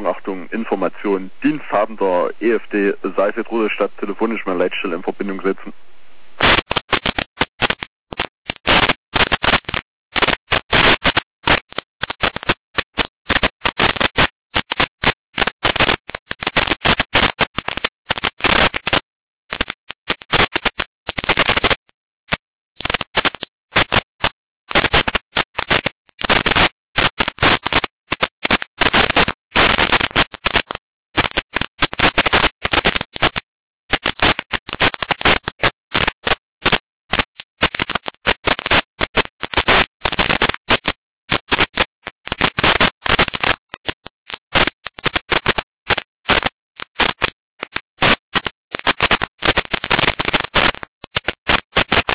Achtung, Information, Diensthabender EFD Seife Rudolstadt telefonisch mal Leitstelle in Verbindung setzen.